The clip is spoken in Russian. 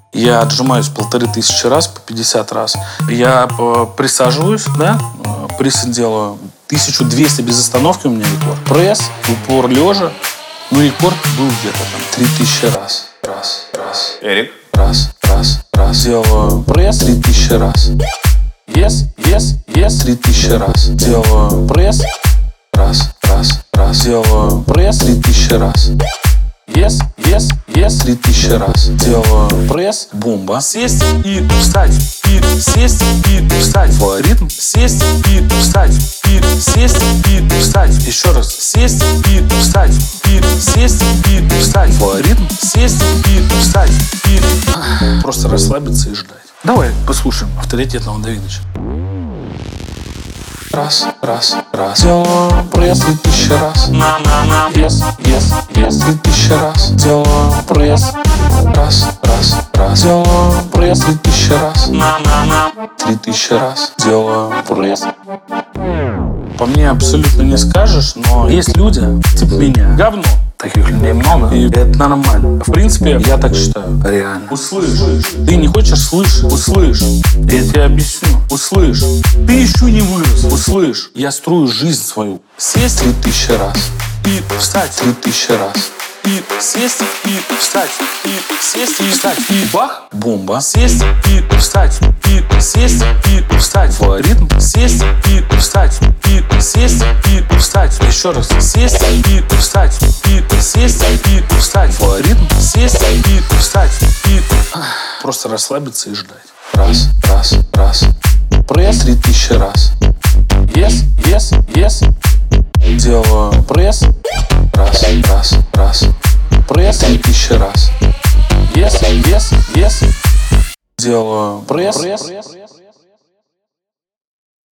Я отжимаюсь 1500 раз, по 50 раз. Я присаживаюсь, да, присс делаю 1200 без остановки у меня рекорд. Пресс, упор лежа. Ну, рекорд был где-то там 3000 раз. Раз. Эрик? Раз. Делаю пресс 3000 раз. Yes. 3000 раз. Делаю пресс. Раз. Делаю пресс 3000 раз. Yes. 3000 раз. Делаю пресс. Бомба. Сесть и встать. И сесть и встать. В ритм. Сесть и встать. И сесть и встать. Еще раз. Сесть и встать. И сесть и встать. В ритм. Сесть и встать. И просто расслабиться и ждать. Давай послушаем авторитетного Давидыча. Раз. Делаю пресс 3000 раз. Yes. 3000 раз. Делаю пресс. Раз. Делаю пресс 3000 раз. 3000 раз. Делаю пресс. По мне абсолютно не скажешь, но есть люди, типа меня. Говно. Таких людей много, и это нормально. В принципе, я так считаю. Реально. Услышь. Ты не хочешь слышать? Услышь. Я тебе объясню. Услышь. Ты еще не вырос. Услышь. Я строю жизнь свою. Сесть 3000 раз. И встать 3000 раз. И сесть и встать. И сесть и встать. И бах. Бомба. Сесть и встать. И сесть и встать. В ритм. Сесть и встать. И сесть и встать. Еще раз. Сесть и встать. И сесть и встать. В ритм. Сесть и встать. И просто расслабиться и ждать. Раз. Пресс 3000 раз. Yes. Делаю пресс. Раз. Пресс 3000 раз. Yes. Делаю пресс.